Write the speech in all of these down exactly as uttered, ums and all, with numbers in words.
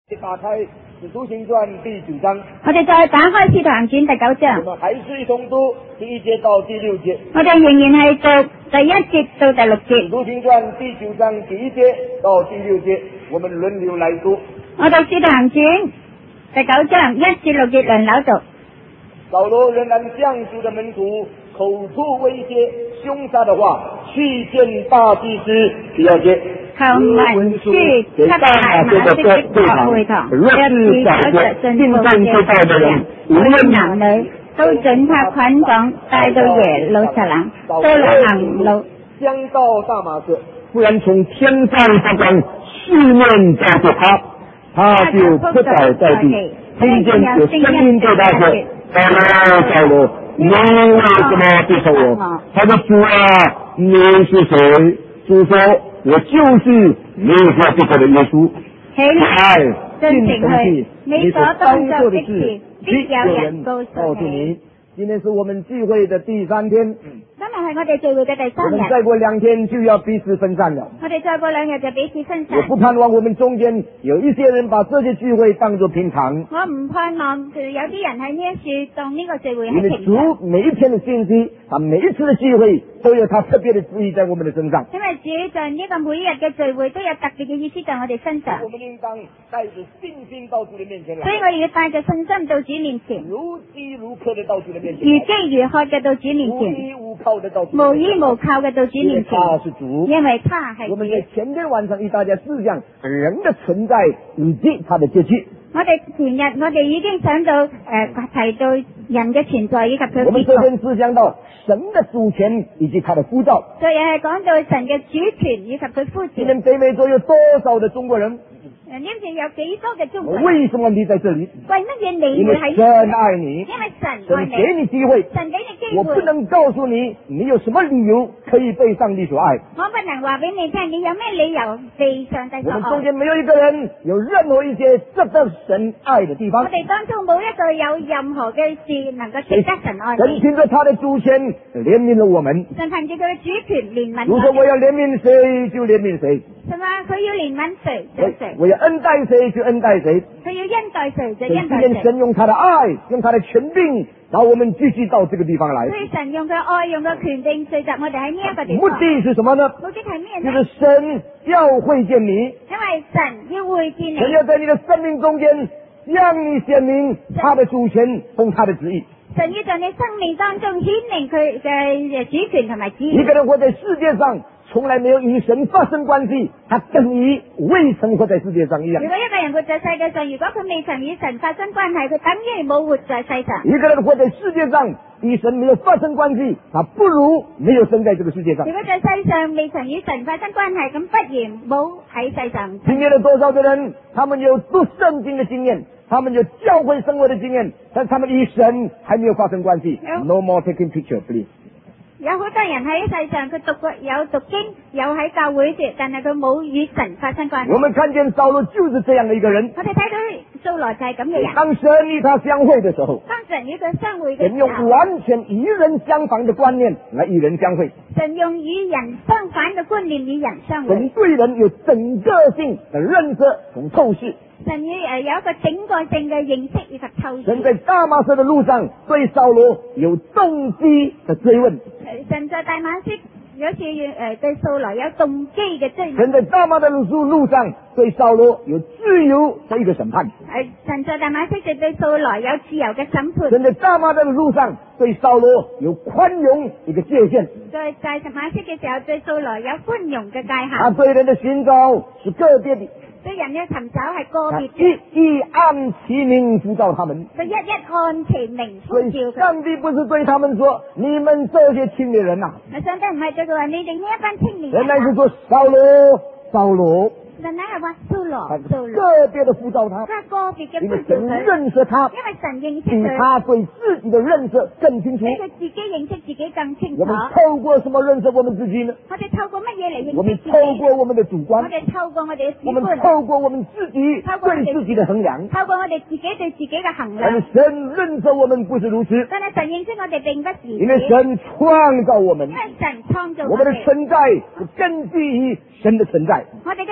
打開《使徒行傳》第九章， 我哋再打開《使徒行傳》第九章。 我們還是一同讀第一節到第六節。 我哋仍然係讀第一節到第六 《 節。 使徒行傳》第九章第一節到第六節，我們輪流來讀。 我哋《使徒行傳》第九章一至六節輪流讀。 掃羅仍然向主的門徒口吐威脅、兇殺的話，去見大祭司。第二節。 求文書給大馬色的各會堂，若是找着信奉這道的人，無論男女，都准他捆綁帶到耶路撒冷，到了行路， 將到大馬色。忽然從天上發光，四面照着他，他就撲倒在地，聽見有聲音對他說：掃羅，掃羅，你為什麼逼迫我？他說：主啊，你是誰？主說：我就是你所逼迫的耶穌。 起來，進城去，你所當做的事，必有人告訴你。 今天是我們聚會的第三天。 今日係我哋聚會嘅第三日。 我們再過兩天就要彼此分散了。 我哋再過兩日就彼此分散。 我不盼望我們中間有一些人把這些聚會當作平常。 我唔盼望有啲人喺呢一處當呢個聚會因為係平常。 主每一天的信息，他每一次的聚會都有他特別的旨意在我們的身上。 因為主在呢個每一日嘅聚會都有特別嘅意思在我哋身上。 我們應當帶着信心到主的面前來。 所以我哋要帶着信心到主面前。 如飢如渴的到主的面前。 如飢如渴嘅到主面前。 無依無靠的到主面前。 無依無靠嘅到主面前。 他是主。 因為他係主。 我們在前天晚上與大家思想人的存在以及他的結局。 我哋前日我哋已經想到誒、呃、提到人嘅存在以及佢嘅結局。 我們昨天思想到神的主權以及他的呼召。 昨日係講到神嘅主權以及佢呼召。 今天北美洲有多少的中國人？ 誒，呢邊有幾多嘅中國人？ 為什麼你在這裡？ 為乜嘢你會喺？ 因為神愛你。 因為神愛神你。 給你機會。 神給你機會。 我不能告訴你，你有什麼理由可以被上帝所愛。 我不能話俾你聽，你有咩理由被上帝所愛？ 我們中間沒有一個人有任何一些值得神愛的地方。 我哋當中冇一個有任何嘅事能夠值得神愛。 神憑着他的主權憐憫了我們。 神憑住佢嘅主權憐憫。 如果我要憐憫誰就憐憫誰。 係嘛？佢要憐憫誰就誰。 我要恩待誰就恩待誰。 佢要恩待誰就恩待誰。 神用他的愛，用他的權柄，讓我們繼續到這個地方來。 所以神用佢愛，用佢權柄聚集我哋喺呢一個地方。 目的是什麼呢？ 目的係咩呢？ 就是神要會見你。 因為神要會見你。 神要在你的生命中間向你顯明他的主權同他的旨意。 神要在你生命當中顯明佢嘅主權同埋旨意。 一個人活在世界上，從來沒有與神發生關係，他等於未曾活在世界上一樣。 如果一個人活在世界上，如果佢未曾與神發生關係，佢等於冇活在世上。 一個人活在世界上，與神沒有發生關係，他不如沒有生在這個世界上。 如果在世上未曾與神發生關係，咁不如冇喺世上。 今天的多少的人，他們有讀聖經的經驗，他們有教會生活的經驗，但他們與神還沒有發生關係。No more taking picture, please。 有好多人喺世上，佢讀過有讀經，有喺教會住，但係佢冇與神發生關係。 我們看見掃羅就是這樣的一個人。 我哋睇到掃羅就係咁嘅人。 當神與他相會的時候， 當神與佢相會嘅時候， 神用完全與人相反的觀念來與人相會。 神用與人相反嘅觀念與人相會。 神對人有整個性的認識同透視。 神與誒有一個整個性嘅認識以及透視。 神在大馬色的路上對掃羅有動機的追問。 神在大馬色有次誒對掃羅有動機嘅追問。 神在大馬的路路上對掃羅有自由的一個審判。 誒，神在大馬色就對掃羅有自由嘅審判。 神在大馬的路上對掃羅有寬容一個界限。 在大馬色嘅時候對掃羅有寬容嘅界限。 他對人的尋找是個別的。 對人嘅尋找係個別嘅，一一按其名呼召他們。 佢一一按其名呼召佢。 上帝不是對他們說：你們這些青年人啊！ 上帝唔係對佢話：你哋呢一班青年人。 原來是說掃羅，掃羅。 神乃係話掃羅，掃羅。 個別的呼召他。 他個別嘅呼召佢。 因為神認識他。 因為神認識比佢。 他對自己的認識更清楚。 比佢自己認識自己更清楚。 我們透過什麼認識我們自己呢？ 我哋透過乜嘢嚟認識自己？ 我們透過我們的主觀。 我哋透過我哋嘅主觀。 我們透過我們自己對自己的衡量。 透過我哋自己對自己嘅衡量。 但是神認識我們不是如此。 但係神認識我哋並不是。 因為神創造我們。 因為神創造我哋。 我們的存在是根據於神的存在。 我哋嘅存在係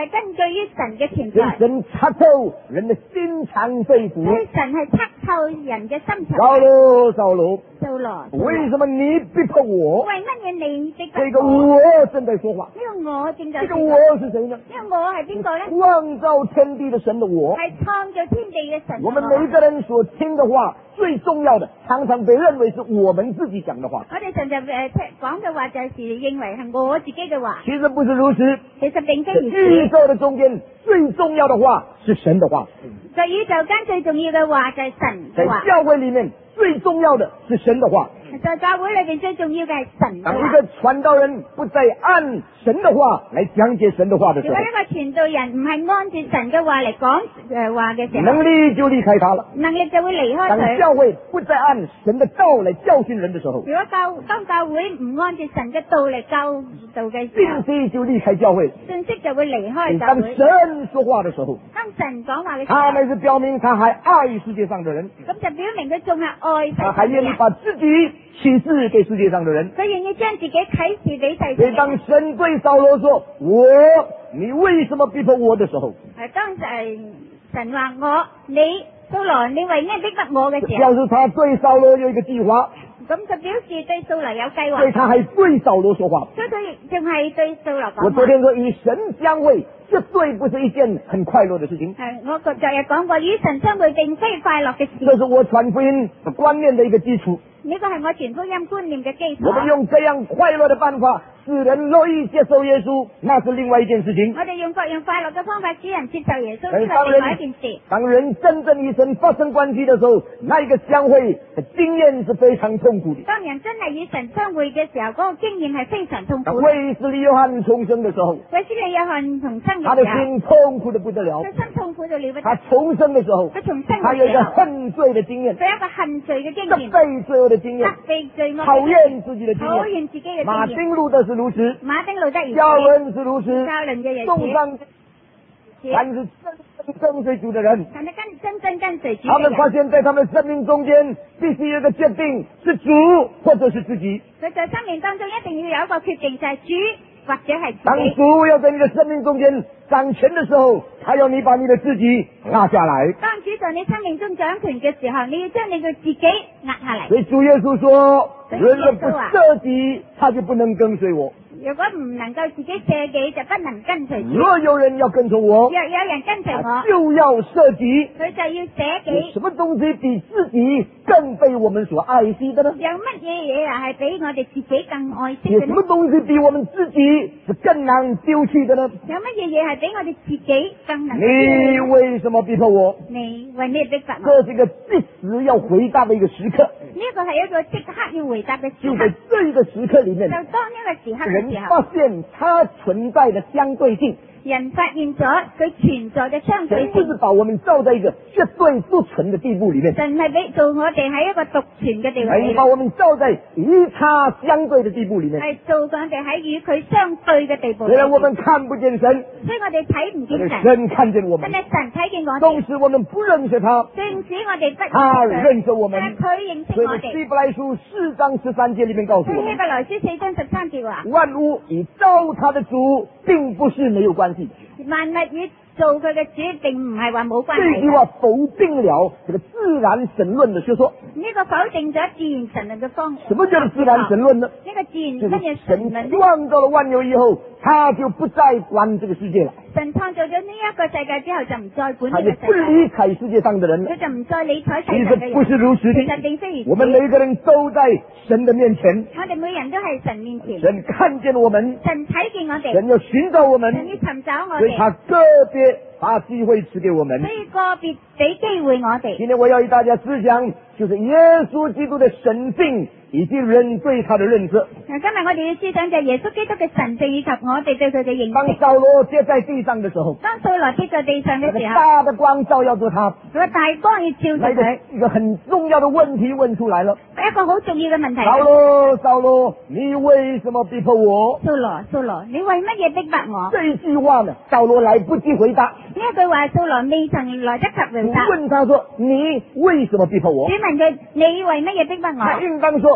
係根據於神嘅存因在， 神察透人的心腸肺腑。 所以神係測透人嘅心腸。 掃羅，掃羅， 掃羅， 為什麼你逼迫我？ 為乜嘢你逼迫這個我？ 我正在說話。 呢個我正在這個說話。 我是誰呢？ 呢個我係邊個咧？ 創造天地的神的我。 係創造天地嘅神。 我們每個人所聽的話，最重要的，常常被認為是我們自己講的話。 我哋常常誒講嘅話，就係認為係我自己嘅話。 其實不是如此。 其實並非如此。 宇宙的中間最重要的話是神的話。 在宇宙間最重要嘅話就係神嘅話。 在教會裏面最重要的是神的話。 在教會裏邊最重要嘅係神嘅話。 當一個傳道人不再按神的話來講解神的話的時候， 如果一個傳道人唔係按住神嘅話嚟講誒話嘅時候， 能力就離開他了， 能力就會離開當佢。 教會不再按神的道來教訓人的時候， 如果教當教會唔按住神嘅道嚟教導嘅時候， 信息就離開教會， 信息就會離開教當會。 神說話的時候， 當神講話嘅時候， 他們是表明他還愛世界上的人， 咁就表明佢仲係愛世他還願意上嘅人。 把自己啟示給世界上的人。 佢願意將自己啟示俾世所以當上嘅人。 神對掃羅說：我，你為什麼逼迫我的時候， 係當誒神話我你掃羅，你為咩逼迫我嘅時候， 表示他對掃羅有一個計劃， 咁就表示對掃羅有計劃。 所以他還對掃羅說話。 所以佢仲係對掃羅講話。 我昨天說與神相會，絕對不是一件很快樂的事情。 係我昨日講過，與神相會並非快樂嘅事。 這是我傳福音觀念的一個基礎。 呢個係我傳福音觀念嘅基礎。 我們用這樣快樂的辦法使人樂意接受耶穌，那是另外一件事情。 我哋用各樣快樂嘅方法使人接受耶穌， 但呢個係另外一件事。 當人真正與神發生關係的時候，那一個相會的經驗是非常痛苦的。 當人真係與神相會嘅時候，嗰個經驗係非常痛苦。 衛斯理約翰重生的時候， 衛斯理約翰重生他的嘅時候， 心痛苦的不得了。 佢心痛苦到了不得。 他重生的時候， 佢重生他有一個嘅時候， 恨罪的經驗， 佢有一個恨罪嘅經責驗， 備罪惡的經驗， 責備罪惡討嘅經驗， 厭自己的經驗。 討厭自己嘅經驗。 馬丁路德是如此， 馬丁路德如此， 教倫是如此， 教倫嘅日子， 眾上但是真正跟隨主的人， 但係跟真正跟隨主他們發嘅人， 現在他們生命中間必須有一個決定，是主或者是自己。 佢在生命當中一定要有一個決定，就係主或者係當自己。 主要在你的生命中間掌權的時候，他要你把你的自己壓下來。 當主在你生命中掌權嘅時候，你要將你嘅自己壓下嚟。 所以主耶穌說， 所以人若不耶穌啊捨己，他就不能跟隨我。 如果唔能夠自己捨己，就不能跟隨主。 若有人要跟從我， 若有人跟隨我， 他就要捨己。 佢就要捨有己。 什麼東西比自己更被我們所愛惜的呢？ 有乜嘢嘢啊係比我哋自己更愛惜有什嘅呢？ 麼東西比我們自己是更難丟棄的呢？ 有乜嘢嘢係比我哋自己更能？ 你為什麼逼迫我？ 你為咩逼迫我？ 這是一個即時要回答的一個時刻。 呢一個係一個即刻要回答嘅時就刻。 在這一個時刻裏面， 就當呢個時刻人嘅時候， 發現它存在的相對性。 人發現咗佢存在嘅相對性。 神不是把我們造在一個絕對獨存的地步裏面， 神係俾做我哋喺一個獨存嘅地位神裏把我們造在與他相對的地步裏面。 係做我哋喺與佢相對嘅地步裏雖然我們看不見神， 所以我哋睇唔見神， 神看見我們。 但係神睇見我哋， 縱使我們不認識他， 縱使我哋不他認識認識我們。 但係佢認識所以我哋。 希伯來書四章十三節裏面告訴所以希我們， 伯來書四章十三節話， 萬物與造他的主並不是沒有關係。 萬物與做佢嘅主並唔係話冇關這句係。 話否定了這個自然神論的學說。 呢個否定咗自然神論嘅方。 什麼叫做自然神論呢？ 呢個自然就乜嘢是神神論呢？ 創造了萬有以後，他就不再管這個世界了， 神創造咗呢一個世界之後，就唔再管他也不呢個世界， 理睬世界上的人了。 佢就唔再理睬世其上嘅人。 實不是如此其實的， 並非如此。 我們每個人都在神的面前， 我哋每人都係神面前， 神看見我們， 神睇見我哋， 神要尋找我們， 神要尋找我哋， 所以他個別把機會賜給我們所。以個別俾機會我哋。 今天我要與大家思想，就是耶穌基督的神性以及人對他的認識。 嗱，今日我哋要思想就係耶穌基督嘅神性以及我哋對佢嘅認當識。 掃羅跌在地上的時候， 當掃羅跌在地上那個嘅時候， 大的光照耀着他， 嗰個大光要照住那個佢， 一個很重要的問題問出來了。 一個好重要嘅問題。 掃羅，掃羅，你為什麼逼迫我？ 掃羅，掃羅，你為乜嘢逼迫我？ 這一句話呢，掃羅來不及回答。 呢一句話，掃羅未曾來得及回主答。 問他說：你為什麼逼迫我主？問佢：你為乜嘢逼迫他我？ 應當說：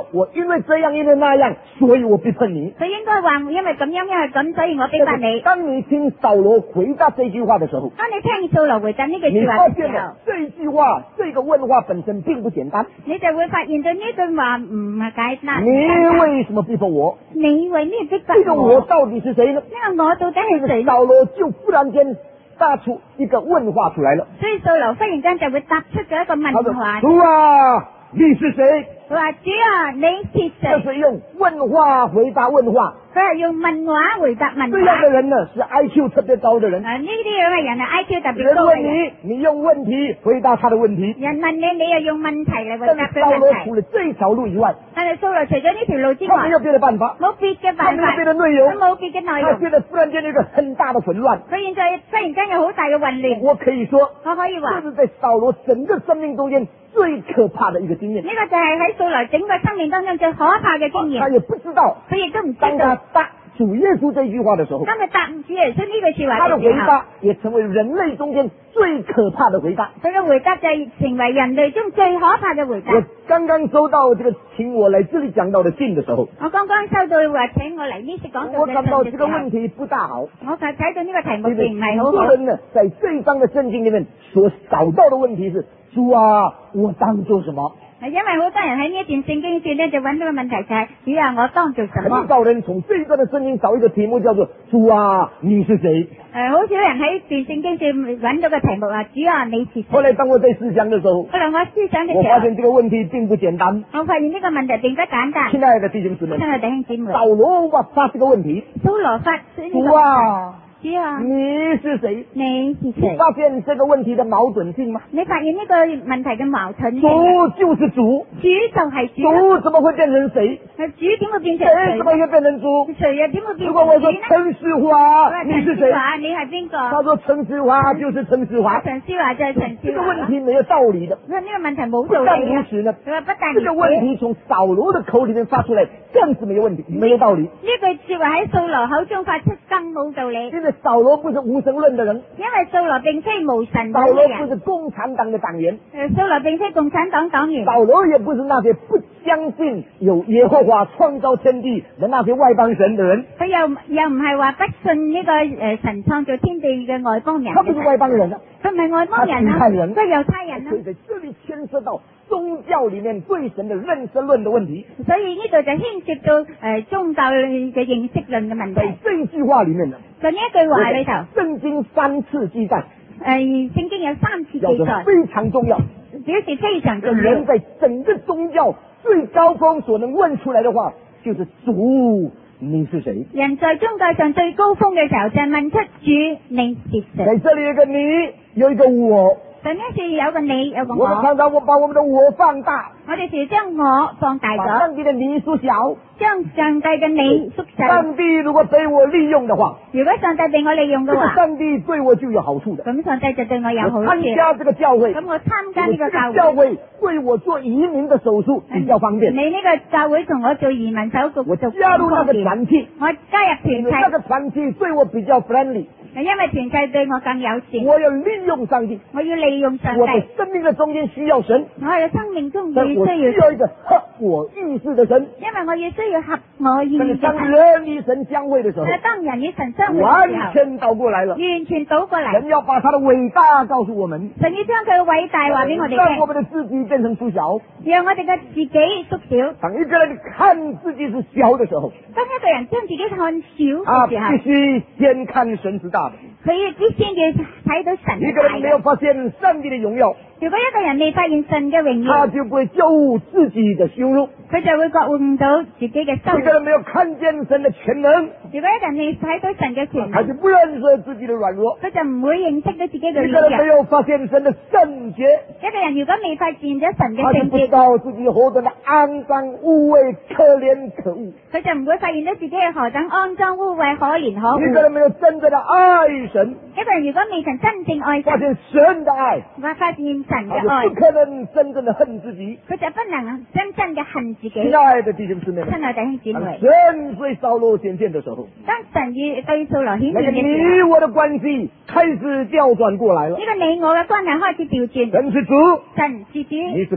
我因為這樣因為那樣，所以我逼迫你。 佢應該話因為咁樣因為咁，所以我逼迫你。 當你聽掃羅回答這句話的時候， 當你聽掃羅回答呢句你說話發現嘅時候， 這句話這個問話本身並不簡單。 你就會發現到呢句話唔係簡單。 你為什麼逼迫我？ 你為咩逼迫這個我到底是誰呢？ 呢個我到底係誰？ 掃羅就忽然間答出一個問話出來了。 所以掃羅忽然間就會答出咗一個問話。 主啊，你是誰？ 佢話主啊，你是誰？ 這是用問話回答問話。 佢係用問話回答問話。 這樣的人呢，是 I Q 特別高的人。 啊，呢啲樣嘅人係 I Q 特別人高嘅人。 問你，你用問題回答他的問題。 人問你，你又用問題嚟回但答佢是掃羅問題。 除了這一條路以外， 但係掃羅除咗呢條路之外， 他沒有別的辦法， 冇別嘅辦法， 他沒有別的內容， 佢冇別嘅內容。 他現在忽然間有一個很大的混亂。 佢現在忽然間有好大嘅混亂。 我可以說， 我可以話， 這是在掃羅整個生命中間最可怕的一個經驗。 呢個就係喺掃羅整個生命當中最可怕嘅經驗。 他也不知道， 佢亦都唔知當他道。 答主耶穌這句話的時候， 當佢答主耶穌呢句說話他的嘅時候， 回答也成為人類中間最可怕的回答。 佢嘅回答就係成為人類中最可怕嘅回答。 我剛剛收到這個請我來這裏講到的信的時候， 我剛剛收到話請我嚟呢次講道我嘅感到這個信嘅時候， 問題不大好。 我就睇到呢個題目因為並唔係好很多好。 人呢，在這一章的聖經裏面所找到的問題是：主啊，我當做什麼？ 係因為好多人喺呢一段聖經裏咧，就揾到個問題就係、是：主啊，我當做什麼？ 很少人從這一段的聖經找一個題目叫做：主啊，你是誰？ 誒、呃，好少人喺段聖經上揾到個題目啊！主啊，你是誰？ 後來當我在思想的時候， 後來我思想嘅我時候， 發現這個問題並不簡單。 我發現呢個問題並不簡單。 親愛的弟兄姊妹， 親愛的弟兄姊妹， 掃羅發發這個問題： 掃羅發呢個主啊， 主啊， 你是誰？ 你是誰？ 發現這個問題的矛盾性嗎？ 你發現呢個問題嘅矛盾性？ 主就是主， 主就係主， 主怎麼會變成誰？ 主點會變成誰誰？ 怎麼會變成主？ 誰又點會變成如果我說主呢？ 陳世華，你是誰？ 你係邊個？ 他說陳世華就是陳世華。 陳世華就係陳這個世華。 問題沒有道理的。 佢話呢個問題冇不但道理啊！ 如此呢， 佢話不但這個問題從掃羅的口裏面發出來，更是沒有問題，沒有道理。 呢句說話喺掃羅口中發出更冇道理， 因為掃羅不是無神論的人， 因為掃羅並非無神論掃羅嘅人， 不是共產黨的黨員， 誒，掃羅並非共產黨黨員， 掃羅也不是那些不相信有耶和華創造天地的那些外邦人的人。 佢又又唔係話不信呢個誒神創造天地嘅外邦人， 他不是外邦人啊， 佢唔係外邦人啊， 他是猶太人， 佢係猶太人啊所以，在這裏牽涉到宗教裏面對神的認識論的問題。 所以呢度就牽涉到誒宗教嘅認識論嘅問在題。 這句話裏面呢， 在呢一句話裏頭， 聖經三次記載， 誒聖經有三次記叫做載， 非常重要。 表示非常重要人。在整個宗教最高峰所能問出來的話，就是主，你是誰？ 人在宗教上最高峰嘅時候，就係問出主你是誰。 在這裏有一個你，有一個我。 上一次有個你，有個我們我， 常常我把我們的我放大， 我哋時將我放大把咗， 上帝的你縮小。 將上帝嘅你縮細。 上帝如果被我利用的話， 如果上帝被我利用嘅這個話， 上帝對我就有好處的。 咁上帝就對我有好我處。 參加這個教會， 咁我參加呢個這個教教會， 會對我做移民的手術比較方便。 你呢個教會同我做移民手續我就加入那個方便。 團體， 我加入因為那團個團體對我比較 friendly。 體，因為團體對我更友善。 我要利用上帝， 我要利用上我的帝， 生命的中間需要神， 我嘅生命中要但我需需要要一個合我意思的神。 因為我要需要合我意但是當嘅神。 人與神相會的時候， 但係當人與神相會嘅完時候， 全倒過來了。 完全倒過嚟。 神要把他的偉大告訴我們， 神要將佢嘅偉大話俾我哋讓我聽， 們的自己變成縮小。 讓我哋嘅自己縮小。 當一個人看自己是小的時候， 當一個人將自己看小他嘅時候， 必須先看神是大的。 佢必先要睇到神一個人沒有大嘅。 發現上帝的榮耀， 如果一個人未發現神嘅榮他耀， 就不會覺悟自己的羞辱。 佢就會覺悟到自己嘅羞辱。 一個人沒有看見神的全能， 如果一個人未睇到神嘅權能， 他就不認識自己的軟弱。 佢就唔會認識到自己嘅一個人沒軟弱。 有發現神的聖潔， 一個人如果未發現咗神嘅他就不知聖潔， 道自己何等的骯髒污穢、可憐可惡。 佢就唔會發現到自己係何等骯髒污穢、可憐可惡。 一個人沒有真正的愛神， 一個人如果未曾真正愛發神， 現神的愛， 或發現神他嘅愛就，不可能真正的恨自己。 佢就不能真正嘅恨自己。 親愛的弟兄姊妹們， 親愛弟兄姊當妹， 神對掃羅顯現的時候， 當神與對掃羅顯那個現嘅時你候， 我的關係開始調轉過來了呢。個你我嘅關係開始調轉。 神是主， 神是主， 你是客，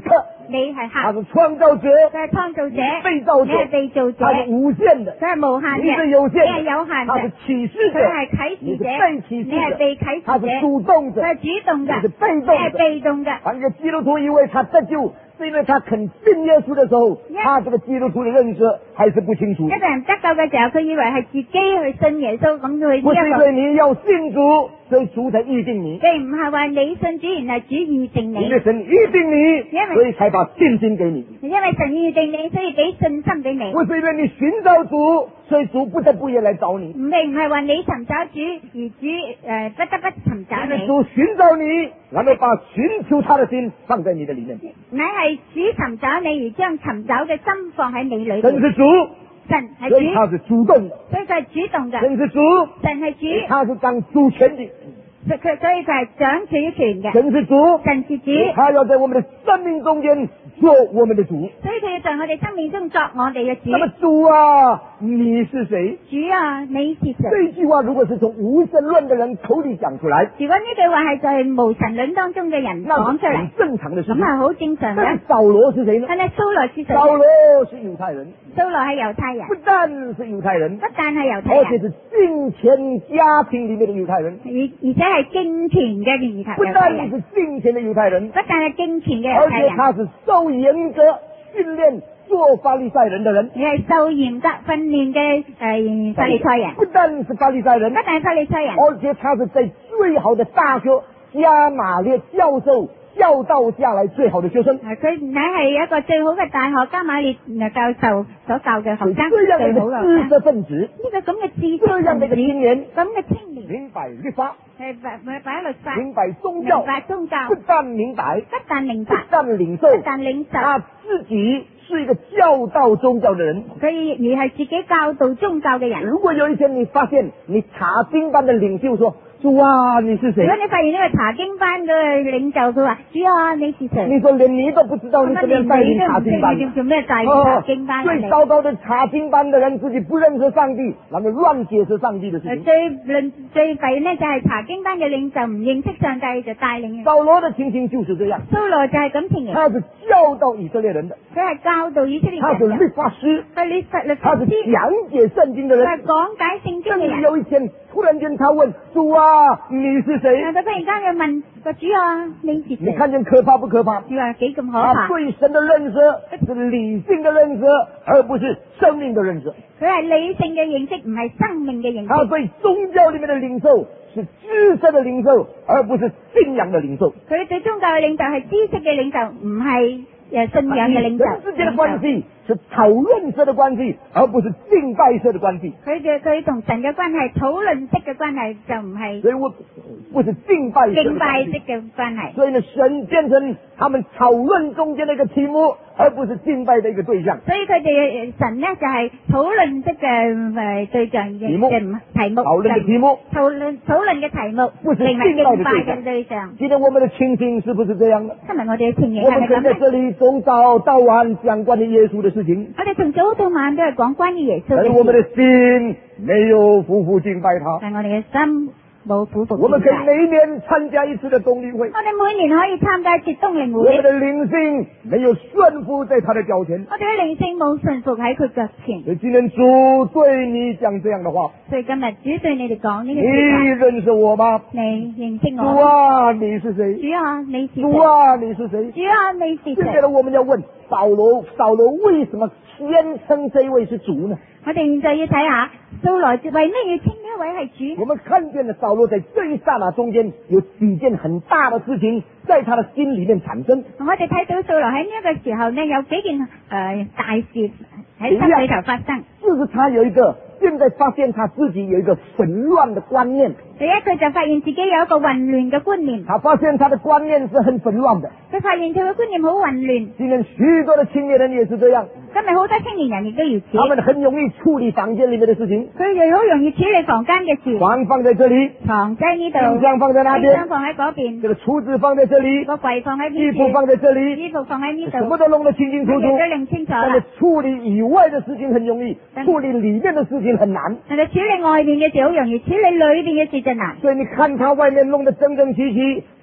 你係他客， 是創造者， 佢係創造者， 被造者你係被造者， 他是無限的， 佢係無限你嘅， 是有限的， 你係有限他是嘅， 啟示者， 佢係啟你是示者， 被啟你係示者， 被啟他是示者， 主動者， 佢係主動嘅， 你是被你係動者。 被動嘅。 當一個基督徒以為他得救，是因為他肯信耶穌的時候，他這個基督徒的認識還是不清楚。 一個人得救嘅時候，佢以為係自己去信耶穌，咁佢不是因呢一個， 為你要信主，所以主才預定你。 並唔係話你信主，然後主預定你， 因為神預定你，所以才把信心給你。 因為神預定你，所以俾信心俾你。 不是因為你尋找主，所以主不得不也來找你。 唔係唔係話你尋找主，而主誒、呃、不得不尋找你。 因為主尋找你，然後把尋求他的心放在你的裏面。 乃係主尋找你，而將尋找嘅心放喺你裏面。 神是主， 神係所以他主， 是主動的。 所以佢係主動嘅。 神是主， 神係主， 他是掌主權的。 佢佢所以佢係掌主權嘅。 神是主， 神是主， 他要在我們的生命中間做我們的主。 所以佢要在我哋生命中作我哋嘅主。 那麼主啊，你是誰？ 主啊，你是誰？ 這句話如果是從無神論的人口裏講出來， 如果呢句話係在無神論當中嘅人講出嚟， 很正常的事情。 咁係好正常但嘅是。掃羅是誰呢？ 但係蘇羅是誰？ 掃羅是猶太人， 蘇羅係猶太人， 不但是猶太人， 不但係猶太人， 而且是敬虔家庭裏面的猶太人。 而而且係敬虔嘅猶太不猶太人， 但是敬虔的猶太人， 不但係敬虔嘅猶而且太人， 他是受嚴格訓練做法利賽人的人。 你係受嚴格訓練嘅誒法利賽人， 不但是法利賽人， 不但係法利賽人， 而且他是在最好的大學加馬列教授教導下來最好的學生。 啊佢乃係一個最好嘅大學加馬列教授所教嘅學生， 這樣最的好嘅學生。 知識分子， 呢個咁嘅知識這樣的一個青年， 咁嘅青年， 明白律法， 係擺擺律法， 明白宗明教， 白宗教， 不但明白， 不但明不白， 但領受， 不但領受。 他自己是一個教導宗教的人。 佢而係自己教導宗教嘅人。 如果有一天你發現你查經班的領袖說：主啊，你是誰？ 如果你發現呢個查經班嘅領袖佢話：主啊，你是誰？ 你說連你都不知道，你怎麼樣帶領查經班？ 你做咩帶領查經班？ 最糟糕的查經班的人自己不認識上帝，然後亂解釋上帝的事情。 最論最弊呢就係查經班嘅領袖唔認識上帝就帶領。 掃羅的情形就是這樣。 掃羅就係咁情形。 他是教導以色列人的。 佢係教導以色列人。 他是律法師。 係律法律他是講解聖經的人。 佢係講解聖經嘅人。 有一天突然間他問：主啊，你是誰？ 佢忽然間要問個主啊，你是誰？ 你看見可怕不可怕？ 主話幾咁可怕？ 他對神的認識是理性的認識，而不是生命的認識。 佢係理性嘅認識，唔係生命嘅認識。 他對宗教裏面的領受是知識的領受，而不是信仰的領受。 佢對宗教嘅領袖係知識嘅領袖，唔係誒信仰嘅領袖。 人之間的關係是討論式的關係，而不是敬拜式的關係。 佢嘅佢同神嘅關係，討論式嘅關係就唔係。 所以我不是敬拜式的關係。 敬拜式嘅關係。 所以呢，神變成他們討論中間的一個題目，而不是敬拜的一個對象。 所以佢哋神呢就係討論式嘅誒對象嘅題目。題目。 討論嘅題目。 討論討論嘅題目。 不是敬拜嘅對象。 今天我們的情形是不是這樣的？ 今日我哋嘅情形我們可以在這裏從早到晚講關於耶穌的事情。 我哋從早到晚都係講關於耶穌嘅事。 但我們的心沒有夫婦敬拜他。 但我哋嘅心冇夫婦敬拜。 我們可以每年參加一次的冬令會。 我哋每年可以參加一次冬令會。 我們的靈性沒有順服在他的腳前。 我哋嘅靈性冇順服喺佢腳前。 所以今天主對你講這樣的話。 所以今日主對你哋講呢個話。 你認識我嗎？ 你認識我。 主啊，你是誰？ 主啊，你是誰？ 主啊，你是誰？ 主啊，你是誰？ 接着呢，我們要問掃羅，掃羅為什麼宣稱這位是主呢？ 我哋現在要睇下掃羅為咩要稱呢一位係主？ 我們看見了掃羅在這一剎那中間有幾件很大的事情在他的心裏面產生。 我哋睇到掃羅喺呢一個時候呢，有幾件誒、呃、大事喺心裏頭發生。 就是他有一個，現在發現他自己有一個混亂的觀念。 第一，佢就發現自己有一個混亂嘅觀念。 他發現他的觀念是很混亂的。 佢發現佢嘅觀念好混亂。 今天許多的青年人也是這樣。 今日好多青年人亦都如此。 他們很容易處理房間裏面的事情。 佢哋好容易處理房間嘅事。 床放在這裏， 床喺呢度， 冰箱放在那邊， 冰箱放喺嗰邊， 這個廚子放在這裏， 個櫃放喺呢邊， 衣服放在這裏， 衣服放喺呢度， 什麼都弄得清清楚楚， 都弄清楚啦。 但是處理以外的事情很容易，處理裏面的事情很難。 但係處理外面嘅事好容易，處理裏面嘅事就難。 所以你看他外面弄得整整齊齊，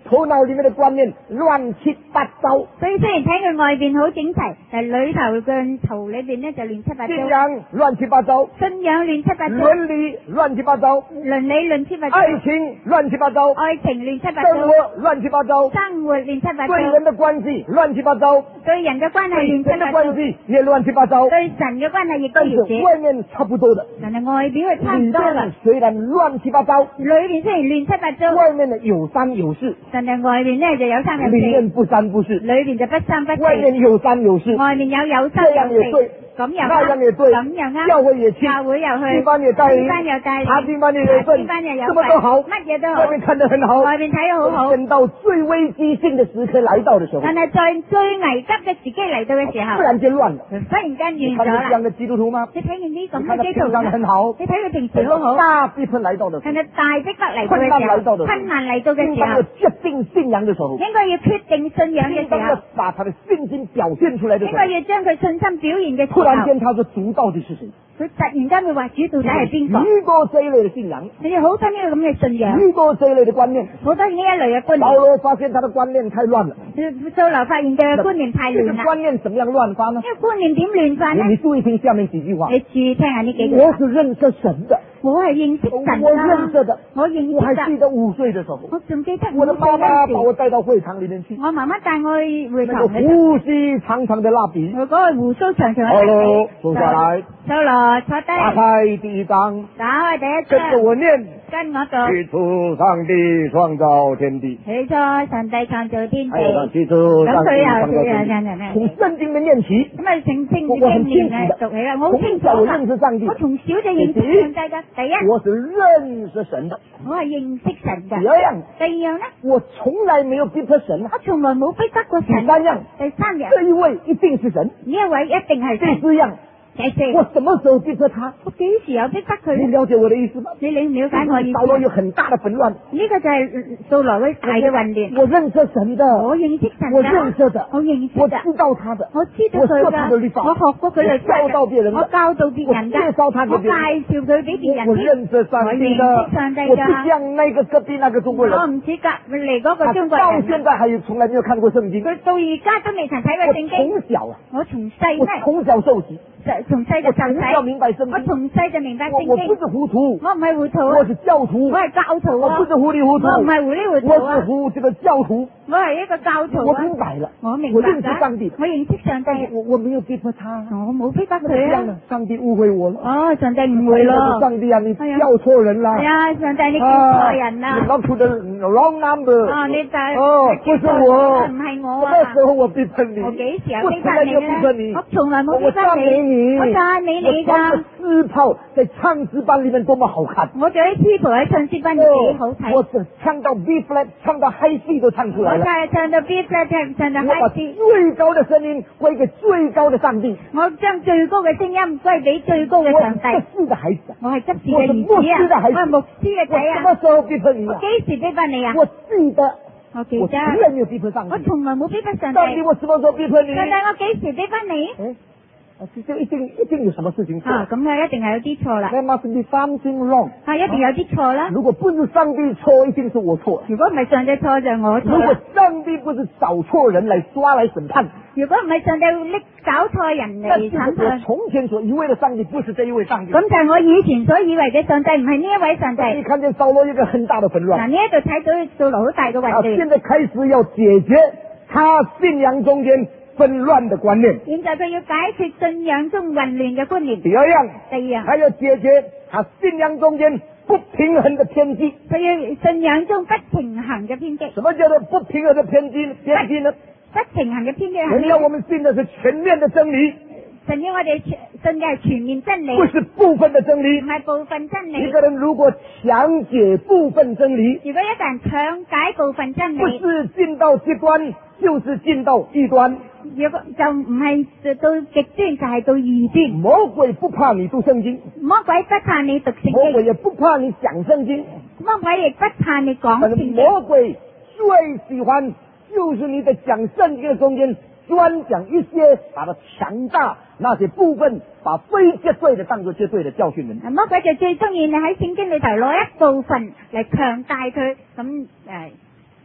頭腦裏面的觀念亂七八糟。 所以雖然睇佢外邊好整齊，但係裏頭嘅頭裏邊咧就亂七八糟。 信仰亂七八糟， 信仰亂七八糟， 倫理亂七八糟， 倫理亂七八糟， 愛情亂七八糟， 愛情亂七八糟， 生活亂七八糟， 生活亂七八糟， 對人的關係亂七八糟， 對人嘅關係亂七對神的八糟， 關係也亂七八糟， 對神嘅關係亦都但如此。 是外面差不多的， 但係外表係差唔裏多啦面，雖然亂七八糟， 裏邊雖然亂七八糟， 外面呢有三有四， 但係外邊咧就有三有四， 裏面不三不四， 裏邊就不三不四， 外面有三有四， 外面有有三這樣有也對四，咁又那樣也對， 咁又啱， 教會也去， 教會又去， 地方也帶領， 地方又帶領， 茶地方也有份， 地方又有什麼都好， 乜嘢都好， 外面看得很好， 外面睇得好好， 等到最危機性的時刻來到的時候， 但係在最危急嘅時機嚟到嘅時候， 突然間亂了。 忽然間你亂咗啦。 看到這樣的基督徒嗎？ 你睇見呢咁你看他平嘅基督徒常很好， 你睇佢平時好好， 大逼迫來到的時係候， 咪大逼迫嚟到困難來嘅時候， 到的時候， 困難嚟到嘅時候應當要，決定信仰的時候， 應該要決定信仰嘅時應當要候， 把他的信心表現出來的時候應該，要將佢信心表現嘅時候， 突然間他說主到底是誰？ 佢突然間會話主到底係邊個？ 遇過這一類的信仰， 你哋好憎呢個咁嘅信仰， 遇過這一類的觀念， 好多呢一類嘅觀保念。 羅發現他的觀念太亂了。 掃羅發現佢嘅觀念太這個亂啦。 觀念怎麼樣亂法呢？ 呢個觀念點亂法呢？ 你注意聽下面幾句話。 你注意聽下呢幾句話。 我是認識神的， 我係認識神我認識㗎， 的， 我認我還識㗎。 記得五歲的時候， 我仲記得我的媽媽把我時， 帶到會堂裏面去， 我媽媽帶我去會那個堂嘅時候， 胡鬚長長的蠟筆， 我嗰個胡鬚長長嘅好咯，坐下來， 掃羅坐低， 打開第一章， 打開第一跟着章， 我念。 跟我讀。 起初上帝創造天地， 起初上帝創造天地， 還有起初咁上帝佢又創造天地。 咩？ 從聖經的念起， 咁啊，聖聖我我很經清楚的念嚟讀起啦，我好清楚從小我認㗎。 識上帝我，從小就認識上帝㗎。第一， 我是認識神的。 我係認識神㗎。 第二樣， 第二樣咧， 我從來沒有逼迫神啊。 我從來冇逼得過神。 第三樣， 第三樣， 這一位一定是神。 呢一位一定係第神。 四樣， 第四， 我什麼時候逼迫他？ 我幾時有逼得佢你咧？ 了解我的意思嗎？ 你了唔了解我意思？ 掃羅有很大的混亂。 呢個就係掃羅嘅大嘅混亂。 我認識神的， 我認識神我認㗎， 識的， 我認識我㗎， 知道他的， 我知道我佢學他的律㗎， 法， 我學過佢律法我教導別人的我教導別人我介紹他㗎，我介給別人紹佢俾別人我添。 認識上帝我認的識上帝， 我不㗎。 像那個隔壁那個中國人， 我唔似隔離嗰個他中國到人啊， 現在還有從來沒有看過聖經。 佢到而家都未曾睇過我聖經。 從小啊， 我從細我咩？ 從小受洗， 從細就我受從小洗， 明白聖經， 我從細就明白聖我我不經。 是糊塗， 我唔係糊塗啊， 我是教徒， 我係教徒啊， 我不是糊里糊塗， 我唔係糊里糊塗我是啊， 糊這個教徒， 我係一個教徒我啊。 明白了， 我明我認識白㗎上帝， 我認識上帝， 我我沒有逼迫他， 我冇逼得這佢啊。 樣呢，上帝誤會我了。 哦，上帝誤會咯。 上帝啊，你哎呀叫錯人啦！ 係啊，上帝你叫啊， 錯人啦你。攞 to the wrong number。 哦，你就哦，不是我， 唔係我啊。 那時候我逼迫你， 我幾時有我逼從來沒有逼迫你迫你咧？，我從來冇我逼迫讚美你， 你， 我讚美你我穿㗎着。絲袍在唱詩班裏面多麼好看。 我着啲絲袍喺唱詩班度幾好睇。 我只唱到 B flat，唱到 high C 都唱出來了。 我唱唱到 B flat，唱唱到我把 high C。 最高的聲音歸給最高的上帝。 我將最高嘅聲音歸俾最高嘅上帝。 我是執事的孩子， 我係執事嘅兒子啊！我係牧師嘅仔我什啊！ 麼時候逼迫你我啊？ 幾時逼迫你啊？ 我記得， 我記得， 我從來沒有逼迫上帝。 我從來冇逼迫上帝。 上帝，我什麼時候逼迫你？ 上帝，我幾時逼迫你？ 哎，啊，這就一定一定有什麼事情錯。 啊，咁樣一定係有啲錯啦。 There must be something wrong。 啊，一定有啲錯啦。 如果不是上帝錯，一定是我錯。 如果唔係上帝錯就我錯如果啦。 上帝不是找錯人來抓來審判， 如果唔係上帝拎找錯人那就是嚟審判， 我從前所以為的上帝，不是這一位上帝。 咁就係我以前所以為嘅上帝，唔係呢一位上帝。 你看見掃羅有一個很大的混亂， 嗱，呢一度睇到掃羅好大嘅混他亂。 現在開始要解決他信仰中間紛亂的觀念。 現在佢要解決信仰中混亂嘅觀念。 第二樣， 第二樣， 他要解決他信仰中間不平衡的偏激。 佢要信仰中不平衡嘅偏激。 什麼叫做不平衡的偏激？偏激呢？ 不平衡嘅偏激係人要我咩？ 們信的是全面的真理， 神要我哋全信嘅係全面真理， 不是部分的真理唔。係部分真理。 一個人如果強解部分真理， 如果一個人強解部分真不理， 是進到極端，就是進到異端。 如果就唔係到極端，就係到異端。 魔鬼不怕你讀聖經， 魔鬼不怕你讀聖經， 魔鬼也不怕你講聖經， 魔鬼亦不怕你講但是聖經。 魔鬼最喜歡就是你在講聖經的中間專講一些，把它強大那些部分，把非絕對的當作絕對的教訓人。 魔鬼就最中意你喺聖經裏頭攞一部分嚟強大佢，咁誒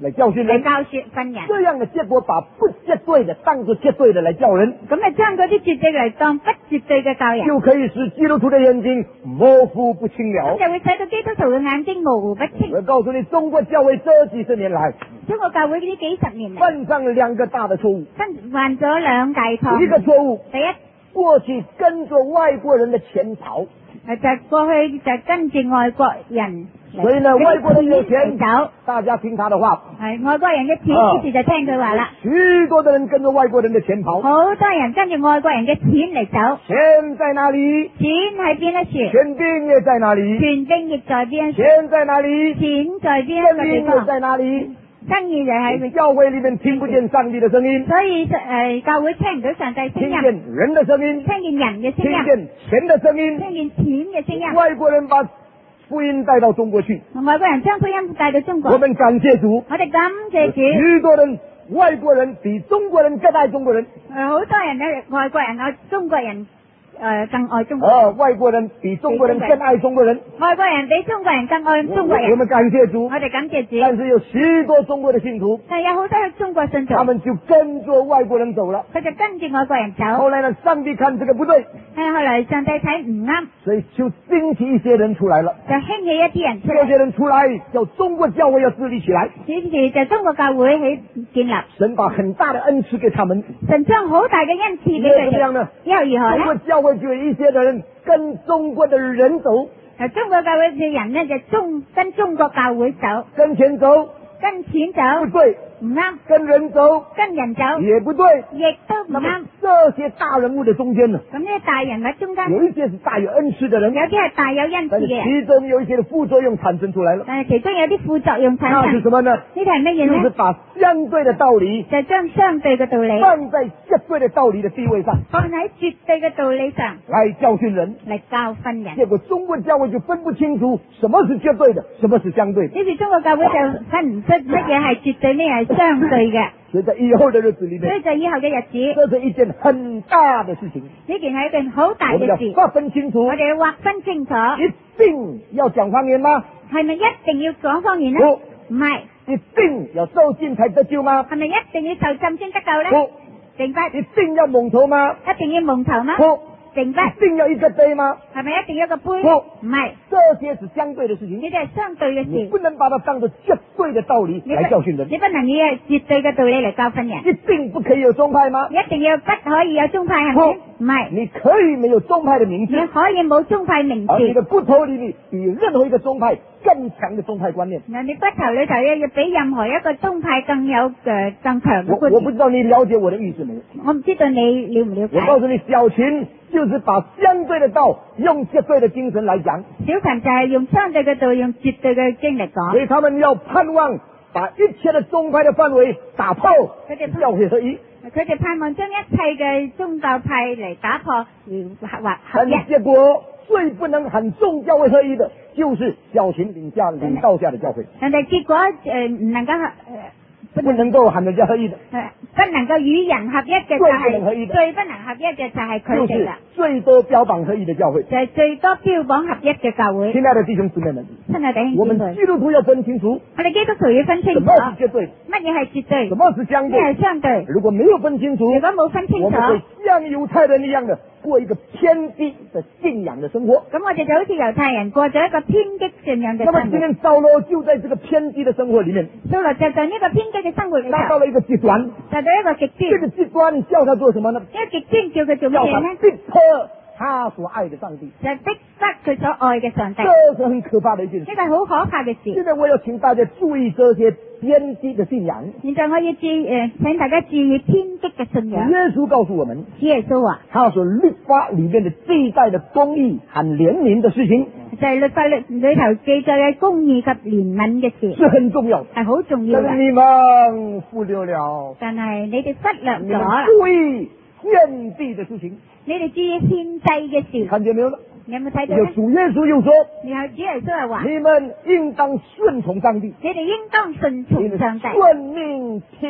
来教訓人， 嚟教訓訓人。 這樣的結果把不絕對的當作絕對的來教人， 咁啊將嗰啲絕對嚟當不絕對嘅教人， 就可以使基督徒的眼睛模糊不清了。 就會使到基督徒嘅眼睛模糊不清。 我告訴你，中國教會這幾十年來， 中國教會呢幾十年嚟犯上了兩個大的錯誤， 犯咗兩大錯。 一個錯誤， 第一， 過去跟着外國人的錢跑， 誒就過去就跟住外國人。 所以呢，外國人有錢走， 大家聽他的話。 係外國人嘅錢，於是就聽佢話啦。 許多的人跟着外國人的錢跑， 好多人跟住外國人嘅錢嚟走。 錢在哪裏？ 錢喺邊一處？ 權柄也在哪裏？ 權柄亦在邊一處？ 錢在哪裏？ 錢在邊一個地方？ 也在哪裏？ 生意就喺教會裏面聽不見上帝的聲音， 所以誒、呃、教會聽唔到上帝聲音， 聽見人的聲音， 聽見人嘅聲音， 聽見錢的聲音， 聽見錢嘅聲音。 外國人把福音帶到中國去， 外國人將福音帶到中國。 我們感謝主， 我哋感謝主。 許多人外國人比中國人更愛中國人， 誒好多人咧，外國人愛中國人。誒、呃，更愛中國人。 哦，外國人比中國人更愛中國人。 外國人比中國人更愛中國人。 我, 我們感謝主。 我哋感謝主。 但是有許多中國的信徒， 但有好多中國信徒， 他們就跟着外國人走了。 佢就跟住外國人走。 後來呢，上帝看這個不對， 係後來上帝睇唔啱， 所以就興起一些人出來了。 就興起一啲人出嚟。 這些人出來，叫中國教會要治理起來。 於是就中國教會起建立。 神把很大的恩賜給他們。 神將好大嘅恩賜俾佢哋。 怎麼樣呢？ 以後如何呢？ 中國教會就有一些人跟中國的人走。 誒，中國教會嘅人呢，就中跟中國教會走。 跟錢走。 跟錢走。 不對。 唔啱。 跟人走。 跟人走。 也不對。 亦都唔啱。 這些大人物的中間呢？ 咁呢大人物中間， 有一些是大有恩賜的人， 有啲係大有恩賜嘅， 其中有一些的副作用產生出來了。 但係其中有啲副作用產生。 那是什麼呢？ 呢啲係乜嘢呢？ 就是把相對的道理， 就將相對嘅道理放在絕對的道理的地位上， 放喺絕對嘅道理上來教訓人， 嚟教訓人。 結果中國教會就分不清楚什麼是絕對的，什麼是相對的。 於是中國教會就分唔出乜嘢係絕對，咩係相對嘅。 所以在以後的日子裏面， 所以在以後嘅日子， 這是一件很大的事情。 呢件係一件好大嘅事， 我們要劃分清楚。 我哋要劃分清楚。 一定要講方言嗎？ 係咪一定要講方言呢？ 不， 唔係。 一定要受浸才得救嗎？ 係咪一定要受浸先得救呢？ 不， 定不？ 一定要蒙頭嗎？ 一定要蒙頭嗎？ 不。 定不？ 一定要一個杯嗎？ 係咪一定要一個杯？ 不， 唔係。 這些是相對的事情， 呢啲係相對嘅事， 你不能把它當作絕對的道理來教訓人。 你不能以絕對嘅道理嚟教訓人。 一定不可以有宗派嗎？ 一定要不可以有宗派係咪？唔係。 你可以沒有宗派的名字， 你可以冇宗派名字。 而你的骨頭裏面比任何一個宗派更強的宗派觀念。 嗱，你骨頭裏頭要比任何一個宗派更有誒更強嘅觀念。 我我不知道你了解我的意思沒有？ 我唔知道你了唔了解。 我告訴你，小群就是把相對的道用絕對的精神來講。 小群就係用相對嘅道，用絕對嘅經嚟講。 所以他們要盼望把一切的宗派的範圍打破， 佢哋教會合一。 佢哋盼望將一切嘅宗教派嚟打破而合合一。 結果最不能很重教會合一的，就是小群領下領導下的教會。 但係結果誒唔、呃、能夠誒。呃不能夠喊人家合一的， 不能夠與人合一嘅就係最不能合一嘅就係佢哋啦。 最多標榜合一的教會， 就係最多標榜合一嘅教會。 親愛的弟兄姊妹們， 親愛的弟兄姊妹， 我們基督徒要分清楚， 我哋基督徒要分清楚， 什麼是絕對， 乜嘢係絕對， 什麼是相對， 咩係相對。 如果沒有分清楚， 如果冇分清楚， 我們會像猶太人一樣的過一個偏激的信仰的生活。 咁我哋就好似猶太人過咗一個偏激信仰嘅生活。 那麼今天掃羅就在這個偏激的生活裏面， 掃羅就在呢個偏激嘅生活裏頭， 達到了一個極端， 達到一個極端。 這個極端叫他做什麼呢？ 呢個極端叫佢做乜嘢呢？ 逼迫他所愛的上帝， 就係逼迫佢所愛嘅上帝。 這是很可怕的一件事。 呢個係好可怕嘅事。 現在我要請大家注意這些偏激的信仰。 現在我要注誒、呃，請大家注意偏激嘅信仰。 耶穌告訴我們， 耶穌話， 他說律法裏面的這一代的公義和憐憫的事情， 就係律法裏裏頭記載嘅公義及憐憫嘅事， 是很重要， 係好重要嘅。 但你們忽略了， 但係你哋忽略咗啦。 注意獻祭的事情， 你哋注意獻祭嘅事， 看見沒有呢？ 你有冇睇到有主耶穌又說， 然後主耶穌係話， 你們應當順從上帝， 你哋應當順從上帝， 順命貼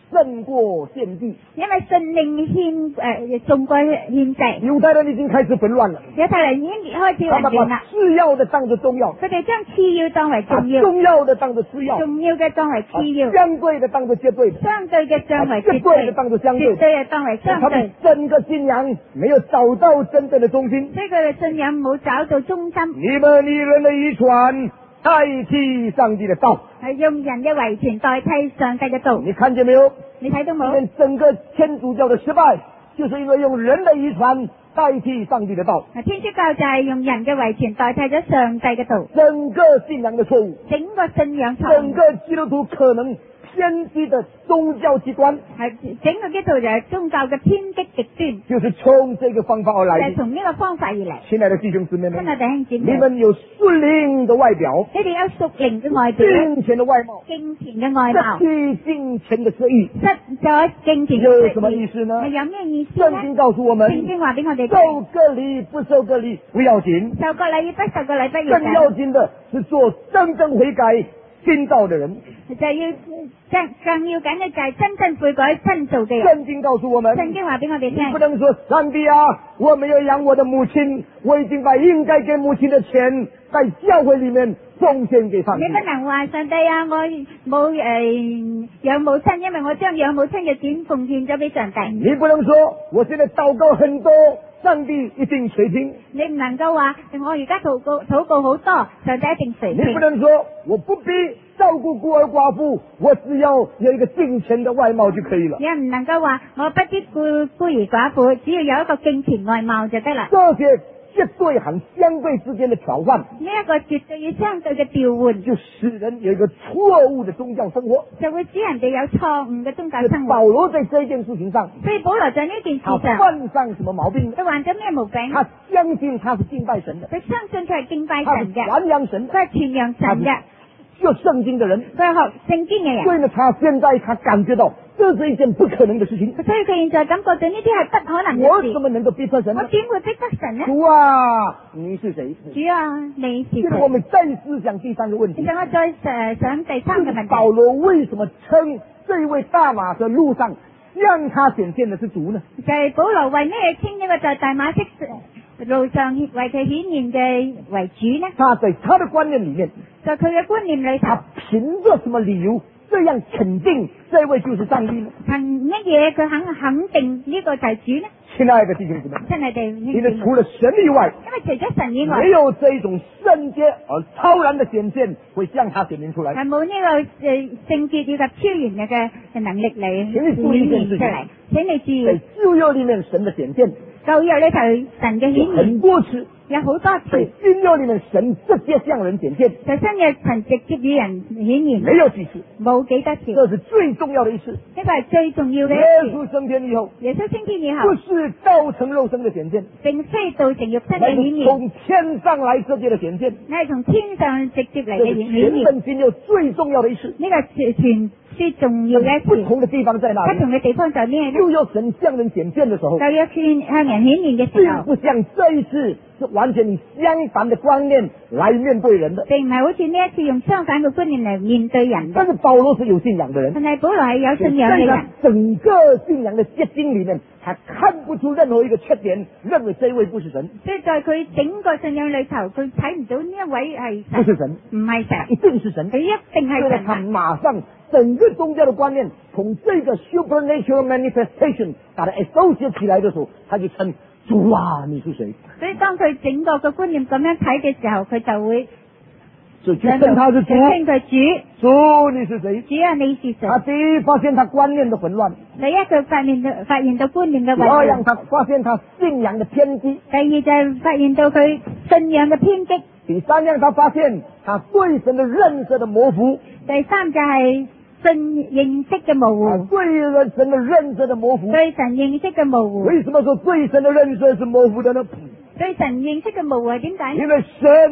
勝過獻祭。 因為信靈獻誒勝過獻祭。 猶太人已經開始混亂了， 猶太人已經開始混亂啦。 次要的當作重要， 佢哋將次要當為重要， 重要的當作次要， 重要嘅當為次要， 相對的當作絕對， 相對嘅當為絕對的當作相對， 絕對嘅當為相對。 他們整個信仰沒有找到真正的中心， 所以佢哋信仰冇找到中心。 你們以人的遺傳代替上帝的道， 係用人嘅遺傳代替上帝嘅道。 你看見沒有？ 你睇到冇？ 整個天主教的失敗，就是因為用人的遺傳代替上帝的道。 天主教就係用人嘅遺傳代替咗上帝嘅道。 整個信仰的錯誤， 整個信仰錯誤， 整個基督徒可能偏激的宗教極端， 係整個基督徒就係宗教嘅偏激極端， 就是從這個方法而來的。 就係從呢個方法而嚟。 親愛的弟兄姊妹們， 親愛的弟兄姊妹， 你們有屬靈的外表， 你哋有屬靈嘅外表， 金錢的外貌， 金錢嘅外貌， 失去金錢的色欲， 失咗金錢嘅有色欲， 什麼意思呢？ 係有咩意思聖經告訴我們， 聖經話俾我哋受割禮不受割禮不要緊， 受割禮不受割禮不要緊， 更要緊的是做真正悔改新造的人， 就要更更要緊嘅就係真正悔改新造嘅人。 聖經告訴我們， 聖經話俾我哋聽， 你不能說上帝啊，我沒有養我的母親，我已經把應該給母親的錢在教會裏面奉獻給上帝。 你不能話上帝啊，我冇誒養母親，因為我將養母親嘅錢奉獻咗俾上帝。 你不能說我現在禱告很多，上帝一定垂聽。 你唔能夠話我而家禱告禱告好多，上帝一定垂聽。 你不能說我不必照顧孤兒寡婦，我只要有一個敬虔的外貌就可以了。 你唔能夠話我不必顧孤兒寡婦，只要有一個敬虔外貌就得啦。 這些絕對和相對之間的調換， 呢一個絕對與相對嘅調換， 就使人有一個錯誤的宗教生活， 就會使人哋有錯誤嘅宗教生活。 保羅在這件事情上， 所以保羅在呢件事上， 他犯上什麼毛病？ 佢患咗咩毛病？ 他相信他是敬拜神的， 佢相信佢係敬拜他是神嘅， 傳揚神的， 佢係傳揚神嘅， 學聖經的人， 佢係學聖經嘅人。 所以呢，他現在他感覺到這是一件不可能的事情。 所以佢現在感覺到呢啲係不可能我嘅事。 怎麼能夠逼迫神呢？ 我點會逼得神呢？ 主啊，你是誰？ 主啊，你是現在我們再思想第三個問題。 其實我再誒想第三個問題。 保羅為什麼稱這一位大馬色路上向他顯現的是主呢？ 就係保羅為咩稱呢個在大馬色路上為佢顯現嘅為主呢？ 他在他的觀念裏面， 在佢嘅觀念裏頭， 他憑着什麼理由這樣肯定這位就是上帝呢？ 憑乜嘢佢肯肯定呢個就係主呢？ 親愛的弟兄姊妹， 真係哋， 因為除了神以外， 因為除咗神以外， 沒有這種聖潔而超然的顯現會向他顯明出來。 係冇呢個誒聖潔以及超然嘅嘅能力嚟顯現出嚟。請你注意， 在舊約裏面神的顯現， 舊約裏頭神嘅顯現很多次， 有好多在次。 新約裏面神直接向人顯現， 在新約神直接與人顯現， 沒有幾次， 冇幾多次。 這是最重要的一次。 呢個係最重要嘅耶一次。 穌升天以後， 耶穌升天以後， 不是道成肉身的顯現， 並非道成肉身乃是嘅顯現， 從天上來直接的顯現。 乃係從天上直接嚟這是嘅顯現。 全本經有最重要的一次。 呢個係全書重要嘅一次。 不同的地方在哪不同裡？ 嘅地方在咩呢？ 舊約神向人顯現的時候， 舊約勸向人顯現嘅時並候， 不像這一次是完全以相反的觀念來面對人的。 並唔係好似呢一次用相反嘅觀念嚟面對人嘅。 但是保羅是有信仰的人， 但係保羅係有信仰嘅人， 在他整個信仰的結晶裡面，他看不出任何一個缺點，認為這一位不是神， 所以在佢整個信仰裏頭，佢睇唔到呢一位係不是神， 唔係神， 一定是神。 佢一定係所以他神啊。 馬上整個宗教的觀念從這個 supernatural manifestation 把它 associate 起來的時候，他就稱主啊，你是誰？ 所以當佢整個嘅觀念咁樣睇嘅時候，佢就會就就稱他是主， 稱佢主。 主你是誰？ 主啊，你是誰？ 他第一發現他觀念的混亂， 第一佢發現到發現到觀念嘅第混亂， 二讓他發現他信仰的偏激， 第二就係發現到佢信仰嘅偏激， 第三讓他發現他對神的認識的模糊， 第三就係信認識嘅模糊， 對神的認識的模糊。 對神認識嘅模糊。 為什麼說對神的認識是模糊的呢？ 對神認識嘅模糊係點解呢？ 因為神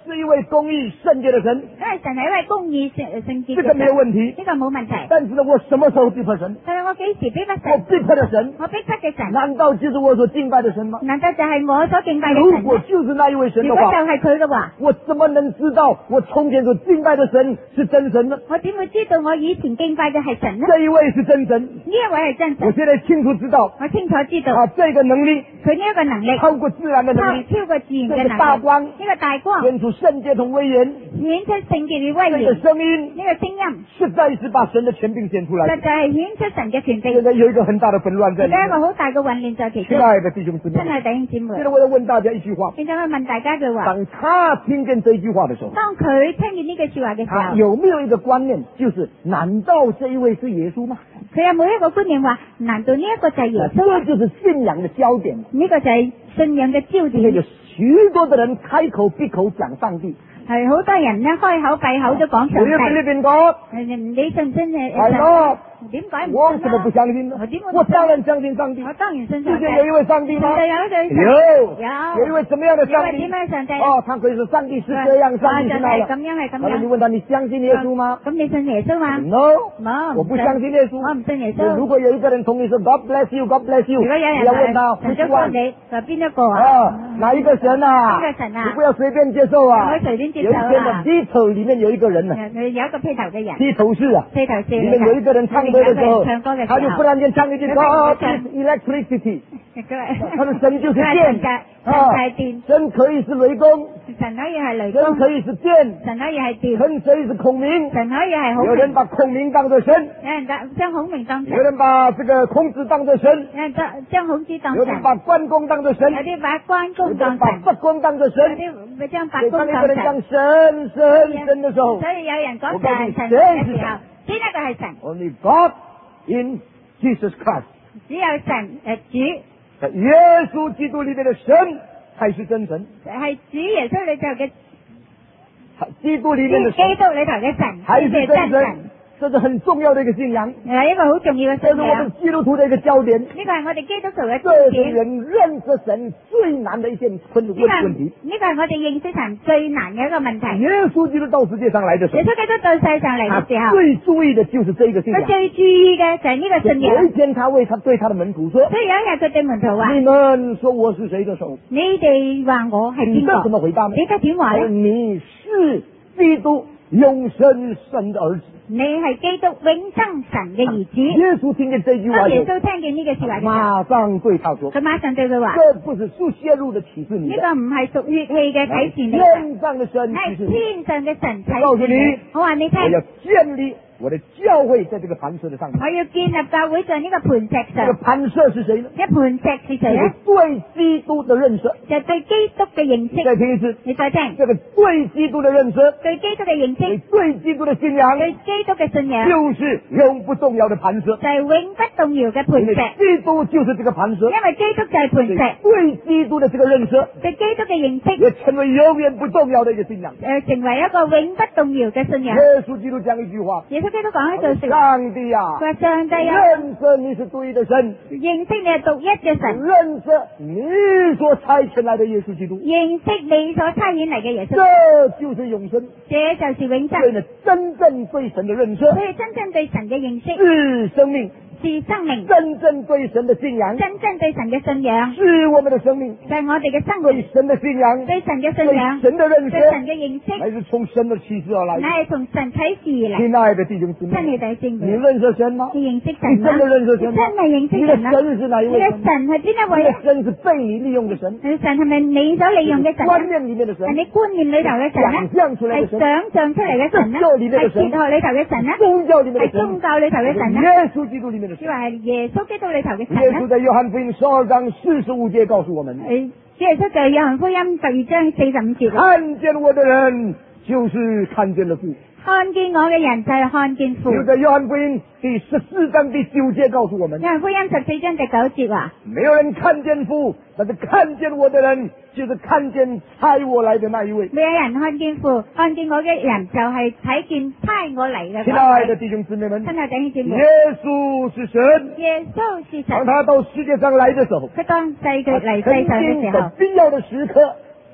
是一位公義聖潔的神， 因為神係一位公義聖聖潔嘅神， 這個沒有問題， 呢個冇問題。 但是呢，我什麼時候逼迫神？ 但係我幾時逼迫我神？ 逼迫的神， 我逼迫嘅神， 難道就是我所敬拜的神嗎？ 難道就係我所敬拜嘅如神咩？ 果就是那一位神的話， 如果就係佢嘅話， 我怎麼能知道我從前所敬拜的神是真神呢？ 我點會知道我以前敬拜嘅係神呢？ 這一位是真神， 呢一位係真神， 我現在清楚知道我清楚知道啊，這個能力佢呢一個能力超過自然的能力， 超過自然嘅這個大能力， 光呢個大光顯出聖潔同威嚴， 顯出聖潔與威這個嚴， 聲音呢個聲音實在是把神的權柄顯出來。 實在係顯出神嘅權柄。 現在有一個很大的紛亂在而家一裏面。 個好大嘅混亂在其中。 親愛的弟兄姊妹， 親愛弟兄姊妹， 現在我要問大家一句話： 現在我問大家一句話， 當他聽見這句話的時候， 當佢聽見呢句說話嘅時他候， 有沒有一個觀念，就是難道這一位是耶穌嗎？ 佢有冇一個觀念話，難道呢一個就係耶穌？ 這就是信仰的焦點。 呢個就係信仰嘅焦點。 今天有許多的人開口閉口講上帝， 係好多人咧開口閉口都講上我要俾你帝。 邊個？ 你信唔信誒？ 係咯， 點解唔信啊？ 我怎麼不相信呢我點會？ 我當然相信上帝。 我當然信上帝。 世界有一位上帝嗎？ 世界有一位上帝。 有， 有。 有一位什麼樣的上帝？ 有一位點樣上帝？ 哦，他可以說上帝是這樣，上帝是那樣。 咁樣係咁樣。 然後你問他，你相信耶穌嗎？ 咁你信耶穌嗎 ？No， 冇， 我不相信耶穌。 我唔信耶穌。 如果有一個人同你說 God bless you，God bless you， 如果有人你要問他， 除咗講你，就邊一個啊？ 啊，哪一個神啊？ 邊個神啊？ 你不要隨便接受啊！ 唔可以隨便接受啊！ 有一天的披頭裏面有一個人啊， 佢有一個披頭嘅人。 披頭士啊， 披頭士。 裏面有一個人唱歌的時候， 唱歌嘅時候， 他就忽然間唱一句 God is electricity，他的神就是電啊，神可以是雷公， 神可以係雷神公， 可以是電， 神可以係電， 神可以是孔明， 神可以係孔明。 有人把孔明當作神， 有人將孔明當神， 有人把這個孔子當作神， 有人將將孔子當神， 有人把關公當作神， 有啲把關公當把神， 八公當作神， 有啲將八所以公當當一個人講神。 神神神的時候， 所以有人講我告訴你神神誰是神嘅時候，邊一個係神？ Only God in Jesus Christ， 只有神誒主， 在耶穌基督裏面的神才是真神， 係主耶穌裏頭嘅， 基督裏面的基神督裏頭嘅神才是先至係真神真神，， 這是很重要的一個信仰， 係一個好重要嘅這是我信仰。 們基督徒的一個焦點。 呢個係我哋基督徒嘅這是焦點。 人認識神最難的一件困呢個問題。 呢個係我哋認識神最難嘅一個問題。 耶穌基督到世界上來的時候， 耶穌基督到世上嚟嘅時候， 最注意的就是這個信仰。 佢最注意嘅就係呢個信仰。 有一天，他為他對他的門徒說： 所以有一日佢對門徒話： 你們說我是誰的時候， 你哋話我係彼得邊個？ 怎麼回答呢？ 彼得點話咧？ 你是基督永生神的兒子。 你係基督永生神嘅兒子。 耶穌聽見這句話當耶就穌聽見呢句說話嘅時候， 馬上對他說： 佢馬上對佢話： 這不是屬血肉的啟示你的， 呢個唔係屬血氣嘅啟示你嘅， 天上的神係啟示你。 天上嘅神我告訴你啟示你。我話你聽， 我要建立我的教會在這個磐石的上面。 我要建立教會在呢個磐石上。 這個磐石是誰呢？ 呢磐石是誰咧？ 對基督的認識。 就係對基督嘅認識。 再聽一次， 你再聽， 這個對基督的認識， 對基督嘅認識， 對基督的信仰， 對基督嘅信仰， 就是永不動搖的磐石。 就係永不動搖嘅磐因為石。 基督就是這個磐石。 因為基督就係磐石， 對基督的這個認識， 對基督嘅認識， 也成為永遠不動搖的一個信仰。 誒，成為一個永不動搖嘅信仰。 耶穌基督講一句話： 耶穌基督講一句說話， 上帝啊， 佢話上帝啊， 認識你是獨一的神， 認識你係獨一嘅神， 認識你所差遣來的耶穌基督， 認識你所差遣嚟嘅耶穌， 這就是永生。 這就是永生。 所以呢，真正對神的認識所以真正對神嘅認識是生命， 是生命， 真正對神的信仰真正對神嘅信仰是我們的生命， 就係我哋嘅生活， 對神的信仰， 對神嘅信對仰， 神的認對神識， 嘅認識， 乃是從神的啟示而來的。 乃係從神啟示而嚟。 親愛的弟兄姊妹， 親愛的弟兄姊妹， 你認識神嗎？ 你認識你神嗎？ 真的認識你神嗎？ 真係認識你的神嗎？ 神是哪一你嘅位神？ 神係邊一你位啊的？神是被你利用的神， 你神係咪你所利用嘅神觀咧？ 念裏面的神係，你觀念裏頭嘅神咧？ 想象出來的係神， 想象出嚟嘅神咧？ 哲學裏面係嘅神哲學裏頭嘅神咧？ 宗教裏面的係宗神， 教裏頭嘅神咧？ 耶穌基督裏面的神。 即係耶穌基督裏頭嘅神咧？ 耶穌在約翰福音十二章四十五節告訴我們： 誒，主耶穌就係約翰福音十二章四十五節， 看見我的人，就是看見了父。 看見我嘅人就係看見父。 就在約翰福音第十四章第九節告訴我們： 約翰福音十四章第九節話： 沒有人看見父，但是看見我的人，就是看見差我來的那一位。 沒有人看見父，看見我嘅人就係睇見差我嚟嘅親嗰位。 愛的弟兄姊妹們， 親愛弟兄姊妹， 耶穌是神。 耶穌是神。 當他到世界上來的時候， 佢當世佢嚟世曾上嘅時候經在，必要的時刻，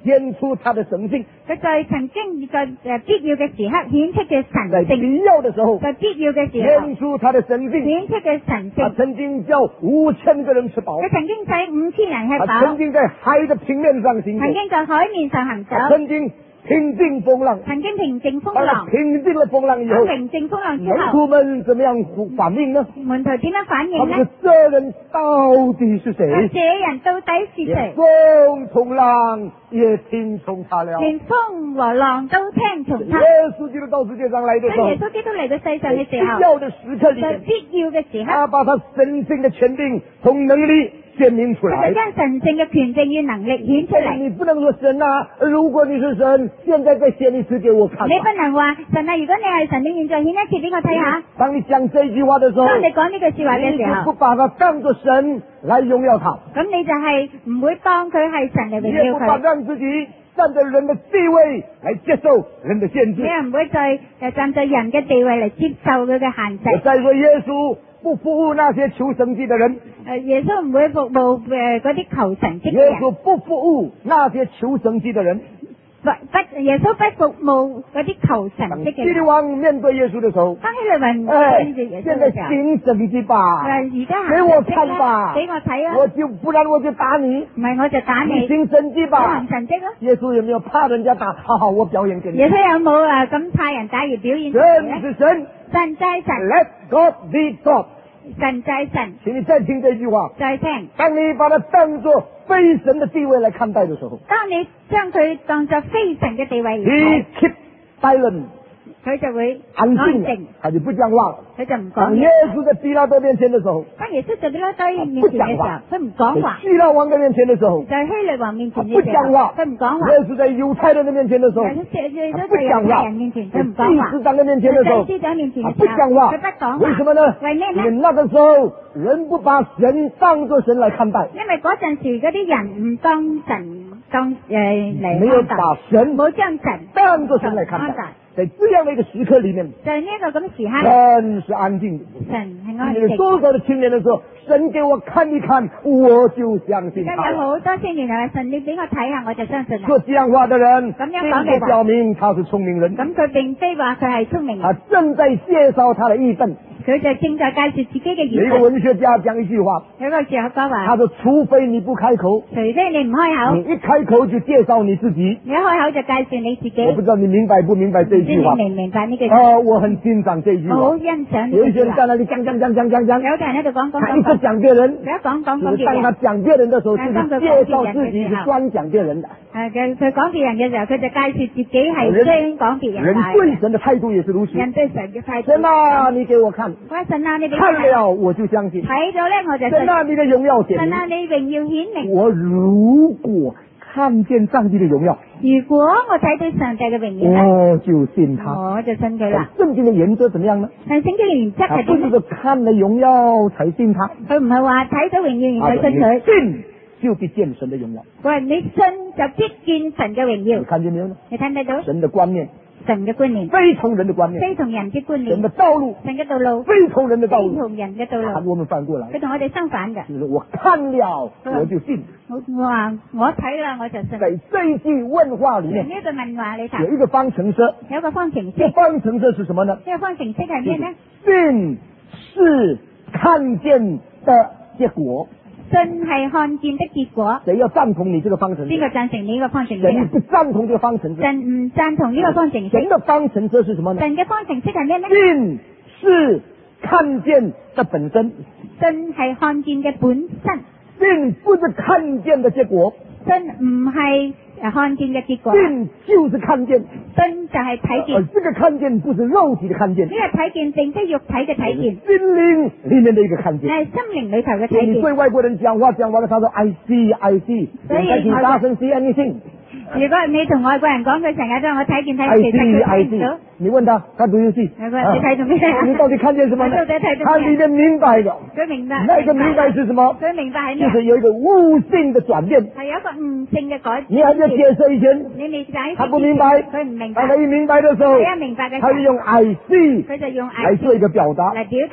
顯出他的神性。 佢在曾經在誒必要嘅時刻顯出嘅神在性， 必要的時候在必要嘅時候顯出他的神性。 顯出嘅神他性。 曾經叫五千個人吃飽， 佢曾經使五千人吃他曾飽， 經在海的平面上行走， 曾經在海面上行走， 他曾經平靜風浪， 曾經平靜風當他浪。 平靜了風浪以後， 平靜風浪之門後， 徒們怎麼樣反應呢？ 門徒點樣反他應呢？ 們說這人到底是誰？ 這人到底是誰？ 風從浪也聽從他了。 連風和浪都聽從他。 耶穌基督到世界上來的時候， 當耶穌基督嚟到世上嘅時必候， 要的時刻裏在面， 必要嘅時刻， 他把他神性的權柄同能力顯明出佢來就。將神聖嘅權柄與能力顯出嚟。 你不能說神啊，如果你是神，現在再顯一次給我看吧。 你不能話神啊，如果你係神，你現在顯一次俾我睇下。 當你講這句話的時候， 當你講呢句說話嘅時你就不候， 把他當作神來榮耀他， 咁你就係唔會當佢係神嚟你榮耀也不把佢， 讓自己站在人的地位來接受人的限制。 你又唔會再誒站在人嘅地位嚟接受佢嘅限制。 我再說，耶穌不服務那些求神蹟的人， 誒，耶穌唔會服務誒嗰啲求神蹟嘅耶人。 穌不服務那些求神蹟的人。 不不，耶穌不服務嗰啲求神當蹟嘅人。 希律王面對耶穌的時候， 當希律王哎跟住耶，穌現在嘅時候， 行神蹟吧， 誒而家給我看吧， 俾我睇啊！ 我就不然我就打你， 唔係我就打你， 你行神蹟我吧行。神蹟咯。 耶穌有沒有怕人家打？好好，我表演給你。 耶穌有冇啊咁派人打而表演出嚟神咧？ 是神神就係神， ，Let God be God。 神就係神， 請你再聽這句話。 就係聽。 當你把它當作非神的地位來看待的時候， 當你將佢當作非神嘅地位嚟 He 睇， keep silent， 佢就會安安靜靜，， 他就不講話。 佢就唔講當耶嘢。 穌在彼拉多面前的時候， 當耶穌在彼拉多面前嘅時候，佢唔講話在。希臘王的面前的時候， 在希律王面前他嘅時不講話候，佢唔講話。 耶穌在猶太人的面前的時候， 耶穌他在猶不講話太人面前，佢唔在講話。 祭司長的面前的時候， 在祭司長面前他嘅時候， 不講話佢不講話。 為什麼呢？ 為咩呢？ 因為那個時候人不把神當作神來看待， 因為嗰陣時嗰啲人唔當神當誒嚟沒有看待， 把神冇將神當作神來看待。在這樣的一個時刻裏面， 就係呢一個咁時刻， 神是安靜的。 神係安你有靜。 多少的青年的時候，神給我看一看，我就相信他而家有。好多青年人話神，你俾我睇下，我就相信啦。 說這樣話的人， 咁樣講嘅並不表明他是聰明人， 咁佢並非話佢係聰明他人， 正在介紹他的義憤。 佢就正在介紹自己嘅有一個言論。 文學家講一句話， 有個時候講話， 他說：除非你不開口， 除非你唔開口， 你一開口就介紹你自己。 你一開口就介紹你自己。 我不知道你明白不明白這唔知句話？ 你明唔明白呢句話？ 哦，我很欣賞這句話。 我好欣賞呢有一些句話。 人在那裡講講講講講講， 有個人喺度講講他一直講講， 講別人， 佢一講講講就是別人。 當他講別人的時候，就是介紹自己是專講別人的。 誒佢佢講別人嘅時候，佢就介紹自己係專講別人人嘅。 對神的態度也是如此。 人對神嘅態度。 神啊，你給我看， 我話神啊，你俾我看睇， 了我就相信。 睇咗咧我就信。 神啊，你的榮耀顯神啊， 明。 你榮耀顯明。 我如果看見上帝的榮耀， 如果我睇到上帝嘅榮耀咧， 我就信他。 我就信佢啦。 聖經的原則怎麼樣呢？ 但聖經嘅原則啊， 係點咧？ 不是說看了榮耀才信他， 佢唔係話睇到榮耀啊， 然後信佢， 你信就必見神的榮耀。 佢話你信就必見神嘅榮耀你。看見沒有呢？ 你睇唔睇到神的觀念神嘅觀念？ 非同人的觀念， 非同人嘅觀念神的，道路神嘅道路非同人的道路。 非同人嘅道啊， 路， 我們反過來， 佢同我哋相反嘅。 就是我看了我就信。 我我話我睇啦，我就信。 在這一句問話裏面呢，個問話你有睇， 一個方程式， 有一個方程式， 這方程式是什麼呢？ 呢個方程式係咩呢？ 信是看見的結果。 信係看見的結果。 誰要贊同你這個方程式？ 邊個贊成你呢個方程式神啊？ 不贊同這個方程式。 神唔贊同呢個方程式。 神的方程式是什麼呢？ 神嘅方程式係咩呢？ 信是看見的本身， 信係看見嘅本身， 信不是看見的結果， 信唔係誒看見嘅結果， 信就是看見。 信就係睇見。 而這個看見不是肉體的看見， 呢個睇見並非肉體嘅睇見， 心靈裏面的一個看見。 係心靈裏頭嘅所以你睇見。 對外國人講話講完了，他說 I see I see， 所以再請大聲 see anything。 如果你同外國人講，佢成日都話我睇見睇 I 見，其實 see I 佢睇唔到 see。。你問他，他讀遊戲。 佢話你睇到咩啊？ 你到底看見什麼呢？ 佢到底睇到他咩裏面明白的， 佢明白。 那個明白是什麼？ 佢明白係咩？ 就是有一個悟性的轉變。 係有一個悟性嘅改變。 你還在解釋以前， 你未解釋他不明白， 佢唔明白。 當他一明白的時候， 佢一明白嘅時候， 他就用 I see 佢就用來做一個表達。 嚟表達。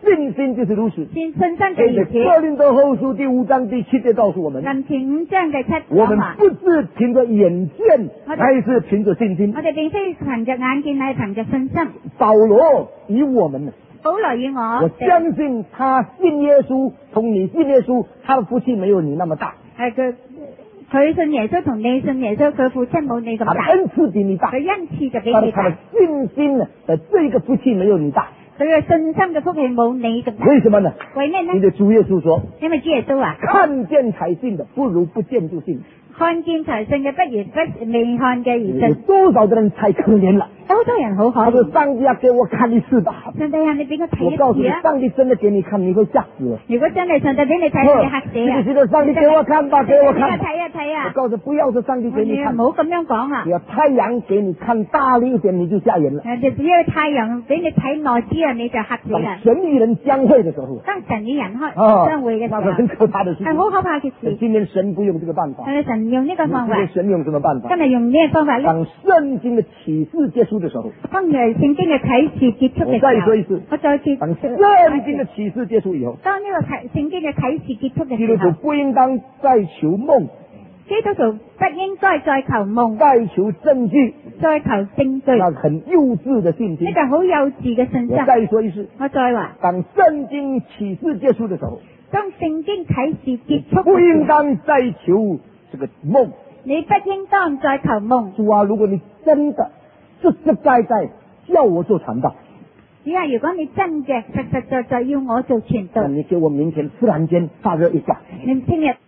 信心就是如此。 信信心嘅如此。 哥林多後書第五章第七節告訴我們， 林前五章嘅七我們不是憑着眼見，乃是憑着信心。 我哋並非憑着眼見，係憑着信心。 保羅與我們， 保羅與我， 我相信他信耶穌，同你信耶穌，他的福氣沒有你那麼大。 係佢佢信耶穌同你信耶穌，佢福氣冇你咁大。 他的恩賜比你大， 佢恩賜就比你大。 他的信心的這個福氣沒有你大。 佢嘅信心嘅福氣冇你咁大。 為什麼呢？ 為咩呢？ 你的主耶穌說， 因為主耶穌啊， 看見才信的，不如不見就信。 看見才信嘅，不如不未看嘅而信。 有多少的人太可憐了？ 好多人好可憐。 他說上帝要給我看一次吧。 上帝啊，你俾我睇一次啊！ 我告訴你，上帝真的給你看，你會嚇死。 如果真係上帝俾你睇，你嚇死啊！ 是的，上帝給我看吧，給我看。 睇啊睇啊！ 我告訴不要是上帝給你看。 唔好咁樣講啊！ 只要太陽給你看大力一點，你就嚇人了。 就只要太陽俾你睇耐啲啊，你就嚇死啦。 神與人相會的時候， 當神與人開相會嘅時候， 那是很可怕的事情。 係好可怕嘅事。 今天神不用這個辦法。 係神用呢個方法。 神用什麼辦法？ 今日用呢個方法咧。 當聖經的啟示結束的時候， 當聖經嘅啟示結束嘅時候， 我再說一次， 我再次。 當聖經的啟示結束以後， 當呢個啟聖經嘅啟示結束嘅時候， 基督徒不應當再求夢， 基督徒不應該再求夢， 再求證據， 再求證據， 那很幼稚的信心， 呢個好幼稚嘅信心。 我再說一次， 我再話， 當聖經啟示結束的時候， 當聖經啟示結束， 不應當再求這個夢， 你不應當再求夢。 主啊，如果你真的實實在在叫我做傳道， 主啊，如果你真嘅實實在在要我做傳道， 你給我明天突然間發熱一下， 你聽日。